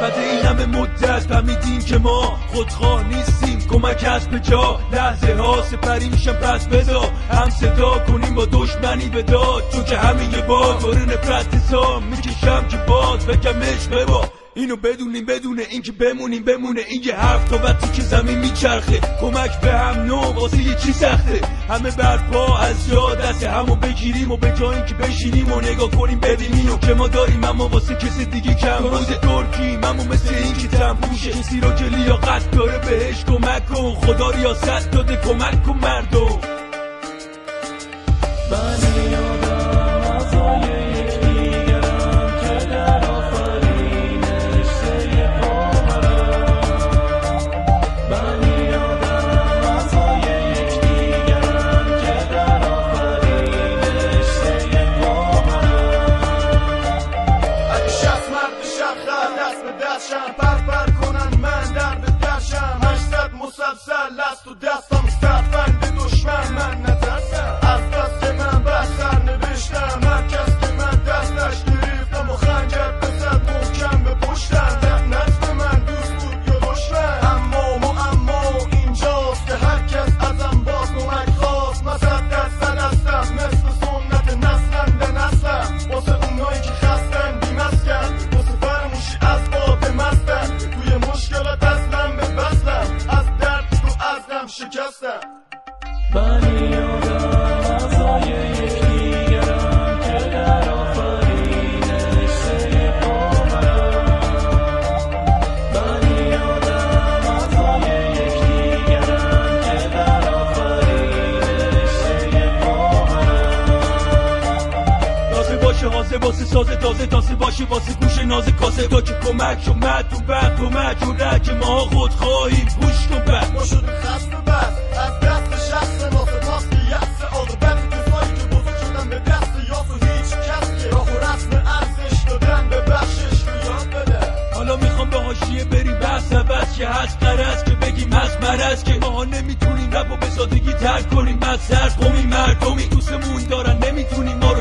بعد این همه مدت فهمیدیم که ما خودخواه نیستیم، کمک هست به جا، لحظه ها سپری میشن پس بدا، هم صدا کنیم با دشمنی به داد، چون که همین یه بار داره نفرت حسام میکشم که باز بگمش ببا. اینو بدونیم بدونه این که بمونه این یه حرف تا وقتی که زمین میچرخه، کمک به هم نو واسه یه چی سخته، همه برپا از جا دست همو بگیریم و به جای اینکه بشینیم و نگاه کنیم ببینیم که ما داریم اما واسه کسی دیگه کم بوده ترکیم، اما مثل این که تنبوشه کسی را که لیاقت داره بهش کمک کن، خدا ریاست داده کمک کن مردم. پر کنن من درد درشم 800 مسلسل است و دستم استفن به دشمن من نترسم از دست من بستر نوشتم هر کس که من دستش گرفتم و خنجر بزد محکم به پشتم لعنت به من دوست بود یا دشمن اما اینجاست که هر کس ازم باز کمک خواست مسدد دستم مثل سنت نسلم به نسلم واسه اونایی که خستن بیمسکن واسه فرموشی از باب مستن توی مشکلات ازلم به بستم از درد تو ازلم شکستم بنی آدم اعضای یکدیگرم که در آفرینش سه پامرم بنی آدم اعضای یکدیگرم که در آفرینش سه پامرم تازه باشه حاضر واسه ساز تازه باشه واسه گوش ناز کاسه تا که کمک شمد تو بعد کمک و رک ما خود خواهیم گوش کن بعد ما شدیم خست و بس از دست شخص ما سپاس که یأس عاقبت کسایی که بزرگ شدن به دست یاس و هیچ کس که راه و رسم ارزش دادن به بخشش رو یاد بده. حالا میخوام به حاشیه بریم بحث عوض که هست قرض که بگیم هست مرض که ماها نمیتونیم رب و به سادگی ترک کنیم از سر قومی مردمی دوستمون دارن نمیتونیم ما